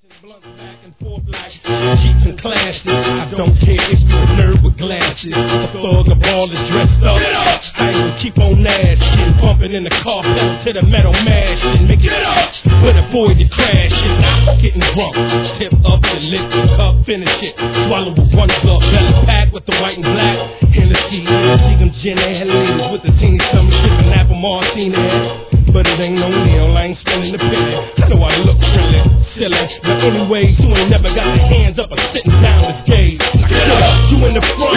Blunts back and forth like Jeeps and clashes. I don't care if you're a nerd with glasses. A thug, a baller dressed up. I ain't gonna keep on asking. Bumping in the car, pedal to the metal mashing. Make it up, but avoid the crashing. Getting drunk, tip up the liquor cup, finish it. Swallow with one cup, belly pack with the white and black. Hennessy, them gin and Helene with the teeny summer shipping apple martini. But it ain't no deal, I ain't spending the penny. I know I look really silly, but anyways, you ain't never got your hands up or sitting down this gauge. You in the front.